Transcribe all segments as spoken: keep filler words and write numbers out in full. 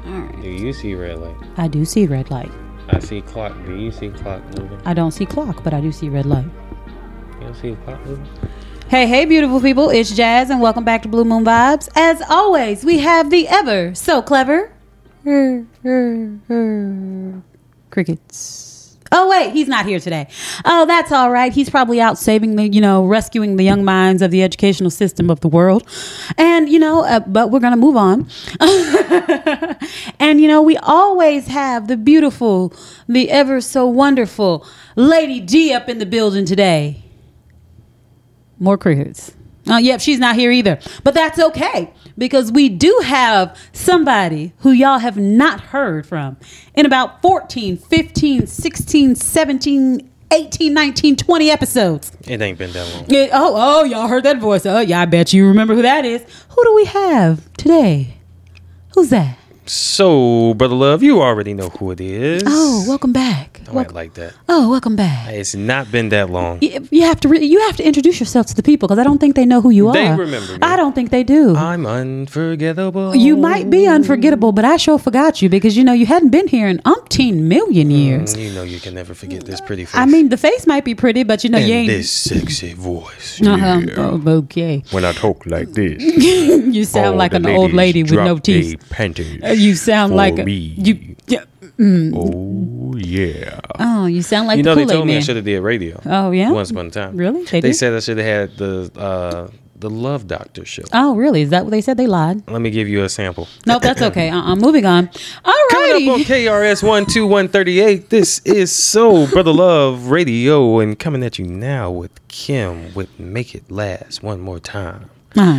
right. Do you see red light? I do see red light. I see clock. Do you see clock moving? I don't see clock, but I do see red light. You don't see the clock moving? Hey, hey, beautiful people. It's Jazz, and welcome back to Blue Moon Vibes. As always, we have the ever so clever crickets. Oh, wait, he's not here today. Oh, that's all right. He's probably out saving the, you know, rescuing the young minds of the educational system of the world. And, you know, uh, but we're going to move on. And, you know, we always have the beautiful, the ever so wonderful Lady D up in the building today. More crickets. Oh, yep, she's not here either. But that's okay, because we do have somebody who y'all have not heard from in about fourteen, fifteen, sixteen, seventeen, eighteen, nineteen, twenty episodes. It ain't been that long. It, oh, oh, y'all heard that voice. Oh, yeah, I bet you remember who that is. Who do we have today? Who's that? So, Brother Love, you already know who it is. Oh, welcome back. Don't Wel- act like that. Oh, welcome back. It's not been that long. You, you have to re- you have to introduce yourself to the people, because I don't think they know who you They are. remember me. I don't think they do. I'm unforgettable. You might be unforgettable, but I sure forgot you, because, you know, you hadn't been here in umpteen million years. Mm, you know you can never forget this pretty face. I mean, the face might be pretty, but, you know, and you ain't. this sexy voice. Uh-huh. Yeah. Oh, okay. When I talk like this. You sound all like the an old lady ladies with no drop teeth. their panties Uh, You sound for like a, me. you. Yeah. Oh, yeah. Oh, you sound like You the know, they Kool-Aid told me I man. should have did radio. Oh, yeah? Once upon a time. Really? They They did? said I should have had the uh, the Love Doctor show. Oh, really? Is that what they said? They lied. Let me give you a sample. Nope, that's okay. Uh-uh. Moving on. All Coming up on righty. K R S one two one thirty-eight, this is So Brother Love Radio, and coming at you now with Kim with Make It Last One More Time. Uh-huh.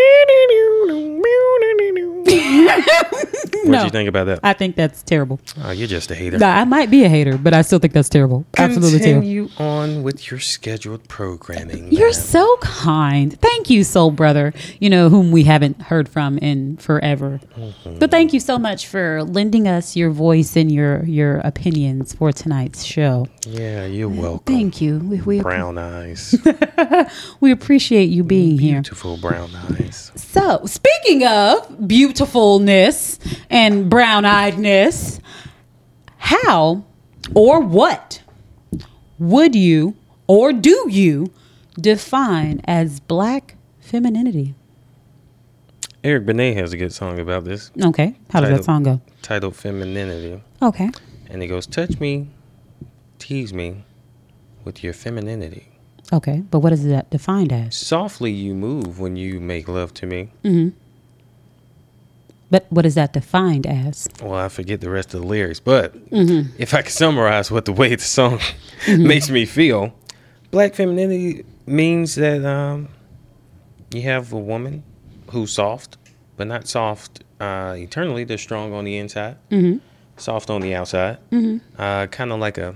What No. you think about that? I think that's terrible. Oh, you're just a hater. Nah, I might be a hater, but I still think that's terrible. Absolutely terrible. Continue on with your scheduled programming. You're ma'am. so kind. Thank you, soul brother, you know, whom we haven't heard from in forever. Mm-hmm. But thank you so much for lending us your voice and your, your opinions for tonight's show. Yeah, you're welcome. Thank you. We, we, Brown eyes. we appreciate you being here. Beautiful brown eyes. So, speaking of beautifulness and brown-eyedness, how or what would you or do you define as black femininity? Eric Benet has a good song about this, Okay. How does that Title- song go? titled Femininity. Okay. And it goes, touch me, tease me with your femininity. Okay. But what is that defined as? Softly you move when you make love to me. Mm-hmm. But what is that defined as? Well, I forget the rest of the lyrics, but Mm-hmm. if I could summarize what the way the song makes me feel, black femininity means that um, you have a woman who's soft, but not soft uh, eternally. They're strong on the inside, Mm-hmm. soft on the outside, Mm-hmm. uh, kind of like a,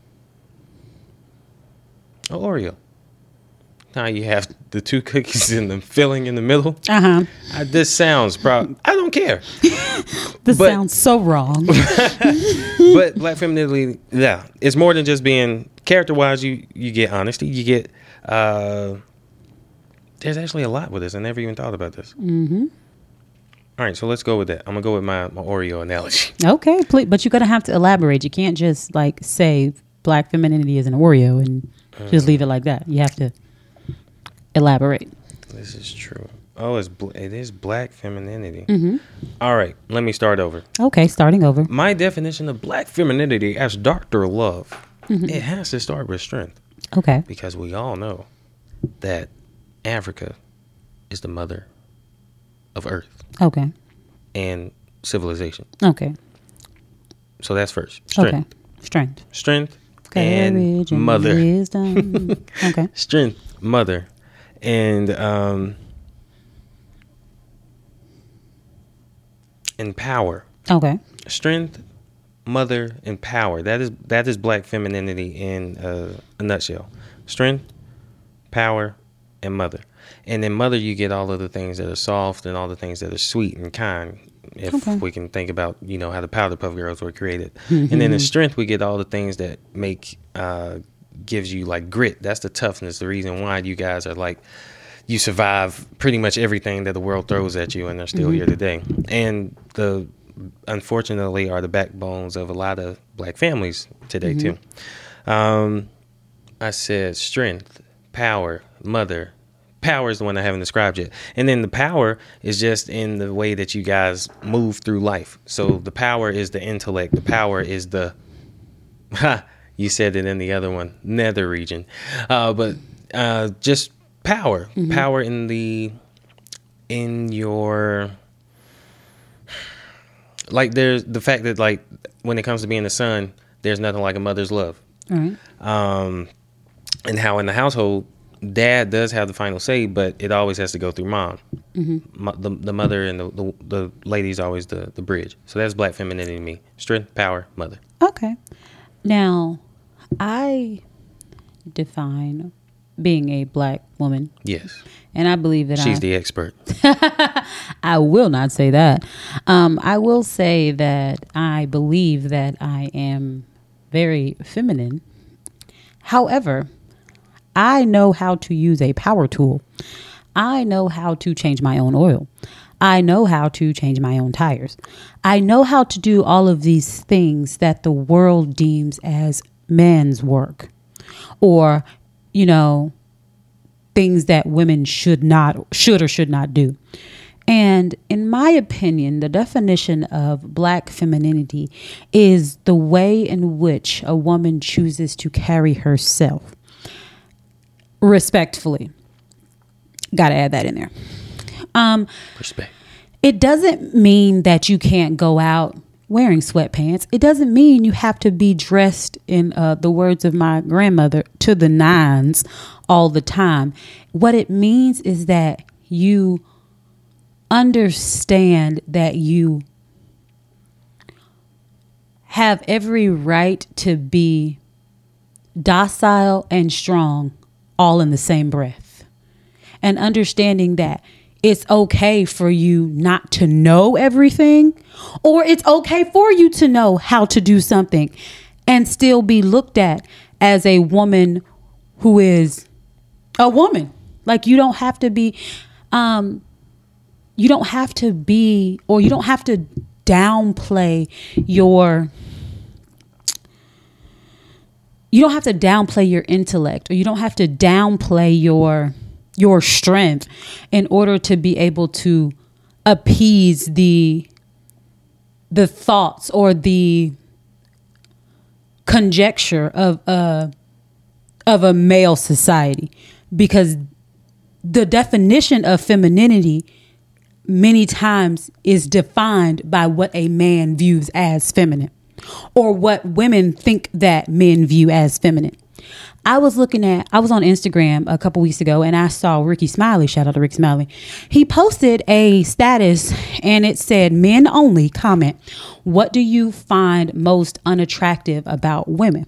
a Oreo. Now you have the two cookies and the filling in the middle. Uh-huh. Uh, this sounds proud. I don't care. This But- sounds so wrong. But black femininity, yeah, it's more than just being character-wise. You you get honesty. You get. Uh, there's actually a lot with this. I never even thought about this. Mm-hmm. All right, so let's go with that. I'm gonna go with my, my Oreo analogy. Okay, please, but you're gonna have to elaborate. You can't just like say black femininity is an Oreo and just leave it like that. You have to elaborate. This is true. Oh, it's bl- it is black femininity. Mm-hmm. All right, let me start over. Okay, starting over. My definition of black femininity as Doctor Love, Mm-hmm. it has to start with strength, Okay. because we all know that Africa is the mother of Earth Okay. and civilization. Okay. So that's first. Strength. Okay. Strength. Strength Courage and mother. wisdom. Okay. Strength, mother. And um and power. Okay. Strength, mother, and power. That is that is black femininity in uh, a nutshell. Strength, power, and mother. And in mother, you get all of the things that are soft and all the things that are sweet and kind. If Okay. we can think about, you know, how the Powder Puff Girls were created. And then in strength, we get all the things that make, uh, gives you like grit. That's the toughness. The reason why you guys are like, you survive pretty much everything that the world throws at you and are still here today. And the unfortunately are the backbones of a lot of black families today too. Um, I said strength, power, mother. Power is the one I haven't described yet. And then the power is just in the way that you guys move through life. So the power is the intellect. The power is the, ha, you said it in the other one, nether region. Uh, but uh, just power, mm-hmm. power in the, in your, like there's the fact that like when it comes to being a son, there's nothing like a mother's love. Mm-hmm. Um, and how in the household, dad does have the final say, but it always has to go through mom. Mm-hmm. the, the mother and the, the, the lady's always the, the bridge. So that's black femininity to me. Strength, power, mother. Okay. Now, I define being a black woman. Yes. And I believe that She's I, the expert. I will not say that. Um, I will say that I believe that I am very feminine. However, I know how to use a power tool. I know how to change my own oil. I know how to change my own tires. I know how to do all of these things that the world deems as men's work, or, you know, things that women should not, should or should not do. And in my opinion, the definition of black femininity is the way in which a woman chooses to carry herself. Respectfully. Got to add that in there. Um, Respect. It doesn't mean that you can't go out wearing sweatpants. It doesn't mean you have to be dressed in uh, the words of my grandmother, to the nines all the time. What it means is that you understand that you have every right to be docile and strong all in the same breath, and understanding that it's okay for you not to know everything, or it's okay for you to know how to do something and still be looked at as a woman who is a woman. Like you don't have to be, um, you don't have to be, or you don't have to downplay your You don't have to downplay your intellect, or you don't have to downplay your your strength in order to be able to appease the the thoughts or the conjecture of a of a male society, because the definition of femininity many times is defined by what a man views as feminine, or what women think that men view as feminine. I was looking at, I was on Instagram a couple weeks ago, and I saw Ricky Smiley, shout out to Ricky Smiley. He posted a status and it said, men only, comment, what do you find most unattractive about women?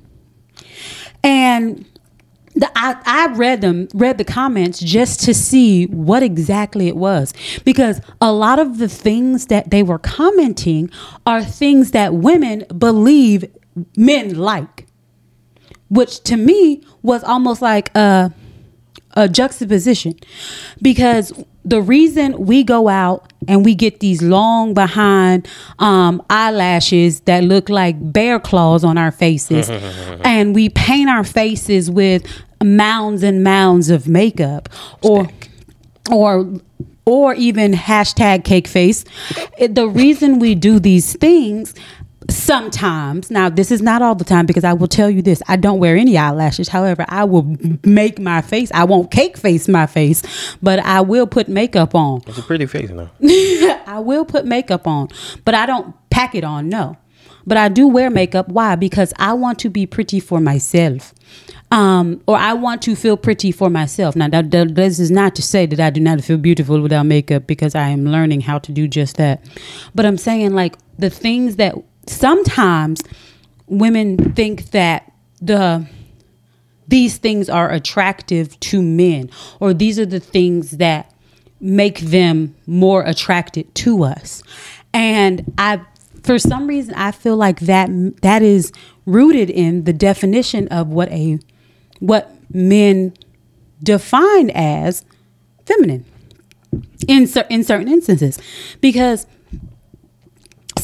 And the, I, I read them, read the comments just to see what exactly it was, because a lot of the things that they were commenting are things that women believe men like, which to me was almost like a, a juxtaposition, because the reason we go out and we get these long behind um, eyelashes that look like bear claws on our faces and we paint our faces with mounds and mounds of makeup, or or or even hashtag cake face. The reason we do these things sometimes, now this is not all the time, because I will tell you this, I don't wear any eyelashes. However, I will make my face, I won't cake face my face, but I will put makeup on. It's a pretty face now. I will put makeup on, but I don't pack it on, no. But I do wear makeup. Why? Because I want to be pretty for myself. Um, or I want to feel pretty for myself. Now, that, that, this is not to say that I do not feel beautiful without makeup, because I am learning how to do just that. But I'm saying, like, the things that sometimes women think that the these things are attractive to men, or these are the things that make them more attracted to us. And I, for some reason, I feel like that that is rooted in the definition of what a what men define as feminine in cer- in certain instances, because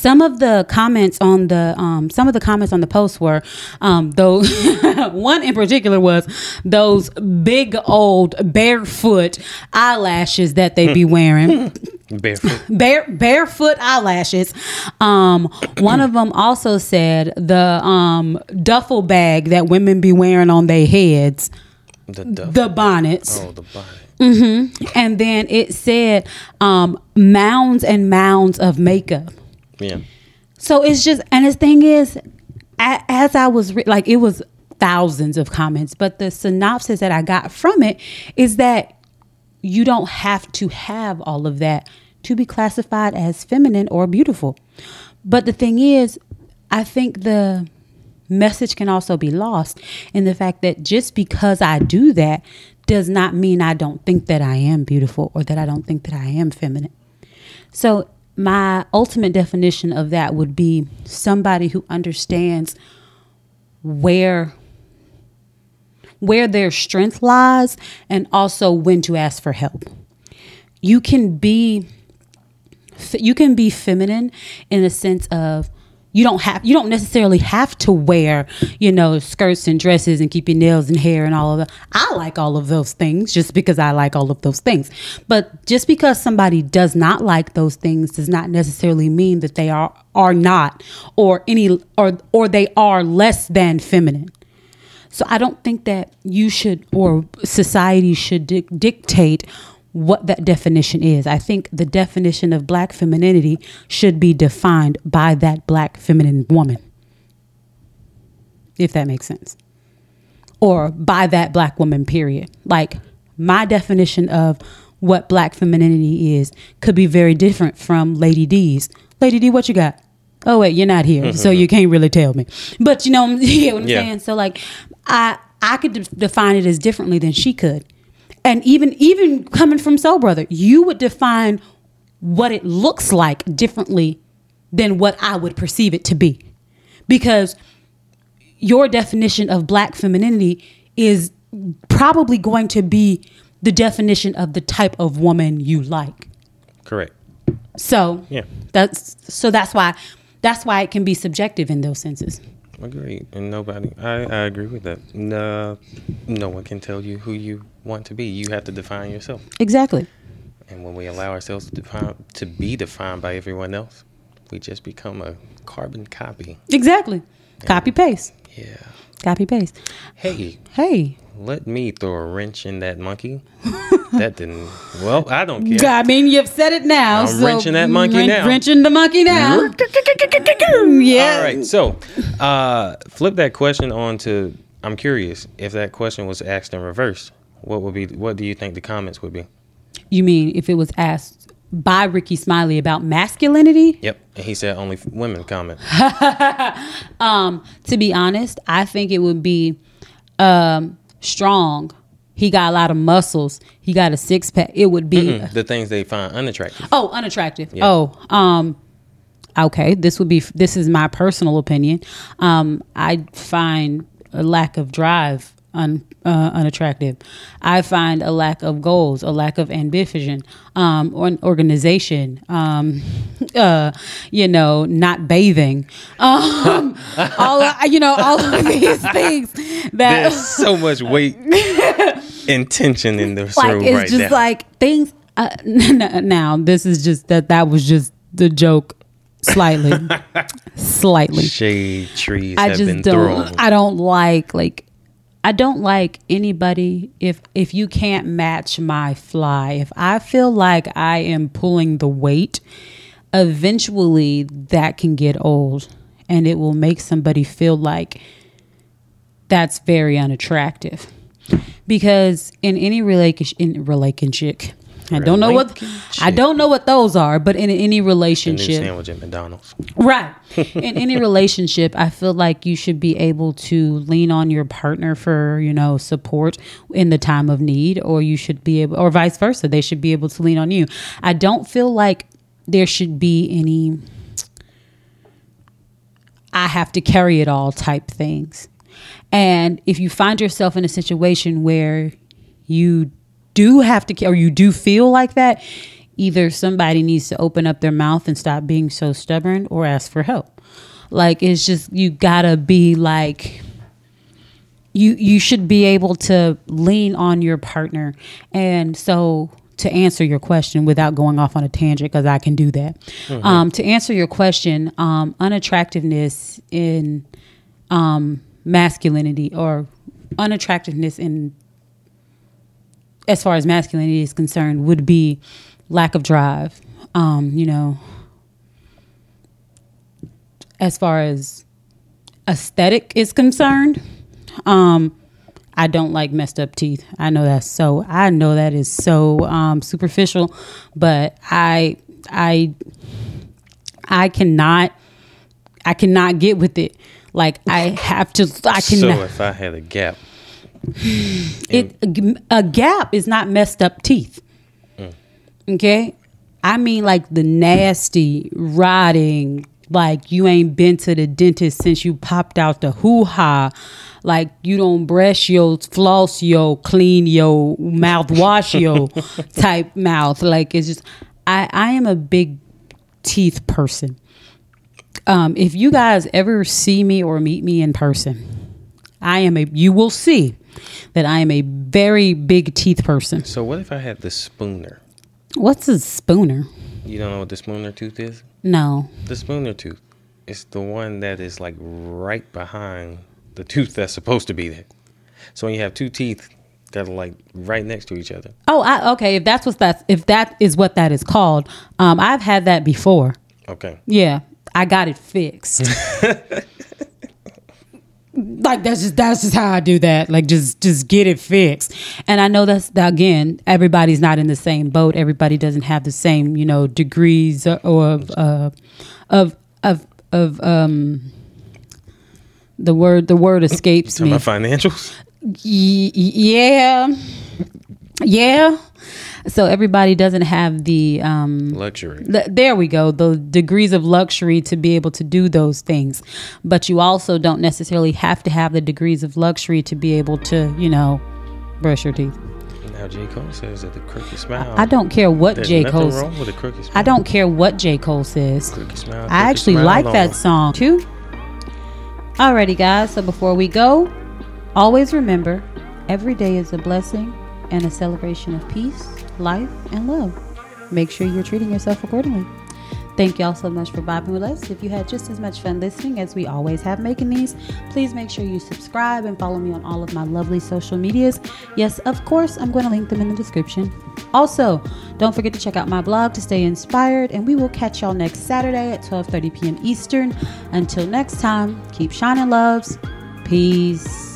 some of the comments on the um, some of the comments on the post were um, though one in particular was those big old barefoot eyelashes that they be wearing. Barefoot. Bare, barefoot eyelashes. Um, one of them also said the um, duffel bag that women be wearing on their heads, The duffel. the bonnets. Oh, the bonnet. Mm-hmm. And then it said um, mounds and mounds of makeup. Yeah. So it's just, and the thing is, a- as I was re- like, it was thousands of comments, but the synopsis that I got from it is that you don't have to have all of that to be classified as feminine or beautiful. But the thing is, I think the message can also be lost in the fact that just because I do that does not mean I don't think that I am beautiful or that I don't think that I am feminine. So my ultimate definition of that would be somebody who understands where where their strength lies and also when to ask for help. You can be you can be feminine in the sense of you don't have you don't necessarily have to wear, you know, skirts and dresses and keep your nails and hair and all of that. I like all of those things just because I like all of those things. But just because somebody does not like those things does not necessarily mean that they are are not or any or or they are less than feminine. So I don't think that you should or society should di- dictate what that definition is. I think the definition of black femininity should be defined by that black feminine woman, if that makes sense, or by that black woman, period. Like my definition of what black femininity is could be very different from Lady D's. Lady D, what you got? Oh, wait, you're not here, so you can't really tell me. But you know, you get what I'm Yeah. saying? So like, I I could de- define it as differently than she could. And even even coming from Soul Brother, you would define what it looks like differently than what I would perceive it to be. Because your definition of black femininity is probably going to be the definition of the type of woman you like. Correct. So Yeah. that's so that's why that's why it can be subjective in those senses. Agreed. And nobody, I, I agree with that. No, no one can tell you who you want to be. You have to define yourself. Exactly. And when we allow ourselves to define, to be defined by everyone else, we just become a carbon copy. Exactly. Copy paste. Yeah. Copy paste. Hey, Hey. let me throw a wrench in that monkey. That didn't, well, I don't care. I mean, you've said it now. I'm so wrenching that monkey wren- now. Wrenching the monkey now. Yeah. All right. So, uh, flip that question on to, I'm curious, if that question was asked in reverse, what would be, what do you think the comments would be? You mean if it was asked by Ricky Smiley about masculinity? Yep. And he said only women comment. Um, to be honest, I think it would be um, strong. He got a lot of muscles. He got a six pack. It would be Mm-mm, the things they find unattractive. oh unattractive. Yeah. Oh, um, okay. This would be this is my personal opinion. Um, I find a lack of drive un, uh, unattractive. I find a lack of goals, a lack of ambition, um, or an organization. Um, uh, you know, not bathing. Um, all of, you know, all of these things that There's so much weight and tension in this like room it's right just now. like things. Uh, now this is just that that was just the joke, slightly, slightly. Shade trees I have just been don't. thrown. I don't like like. I don't like anybody if if you can't match my fly. If I feel like I am pulling the weight, eventually that can get old, and it will make somebody feel like that's very unattractive. Because in any relationship, in relationship, I don't know what I don't know what those are, but in any The new relationship, sandwich at McDonald's. right? In any relationship, I feel like you should be able to lean on your partner for, you know, support in the time of need, or you should be able, or vice versa, they should be able to lean on you. I don't feel like there should be any I have to carry it all type things. And if you find yourself in a situation where you do have to, or you do feel like that, either somebody needs to open up their mouth and stop being so stubborn or ask for help. Like, it's just, you gotta be like, you you should be able to lean on your partner. And so, to answer your question without going off on a tangent, because I can do that. Mm-hmm. Um, to answer your question, um, unattractiveness in um, masculinity, or unattractiveness in, as far as masculinity is concerned, would be lack of drive. Um, you know, as far as aesthetic is concerned, um, I don't like messed up teeth. I know that's so, I know that is so um, superficial, but I, I, I cannot, I cannot get with it. Like, I have to, I cannot. So if I had a gap. It, a gap is not messed up teeth. Mm. Okay? I mean, like, the nasty, rotting, like, you ain't been to the dentist since you popped out the hoo-ha. Like, you don't brush your, floss your, clean your, mouthwash your type mouth. Like, it's just, I, I am a big teeth person. Um, if you guys ever see me or meet me in person, I am a, you will see that I am a very big teeth person. So what if I had the spooner? What's a spooner? You don't know what the spooner tooth is? No. The spooner tooth. It's the one that is like right behind the tooth that's supposed to be there. So when you have two teeth that are like right next to each other. Oh, I, okay. If that's what that's, if that is what that is called, um, I've had that before. Okay. Yeah, I got it fixed. Like, that's just that's just how I do that. Like, just just get it fixed. And I know that's, again, everybody's not in the same boat. Everybody doesn't have the same, you know, degrees or of uh, of of of um. The word the word escapes me. My financials. Y- yeah, yeah. So everybody doesn't have the um, luxury. The, there we go. The degrees of luxury to be able to do those things. But you also don't necessarily have to have the degrees of luxury to be able to, you know, brush your teeth. Now J. Cole says that the crooked smile. I, I don't care what There's J. Cole nothing wrong with a crooked smile. I don't care what J. Cole says. Crooked smile, crooked I actually smile like on. that song too. Alrighty, guys. So before we go, always remember, every day is a blessing and a celebration of peace, life, and love. Make sure you're treating yourself accordingly. Thank y'all so much for vibing with us. If you had just as much fun listening as we always have making these, please make sure you subscribe and follow me on all of my lovely social medias. Yes, of course, I'm going to link them in the description. Also, don't forget to check out my blog to stay inspired, and we will catch y'all next Saturday at twelve thirty p.m. Eastern. Until next time, keep shining, loves. Peace.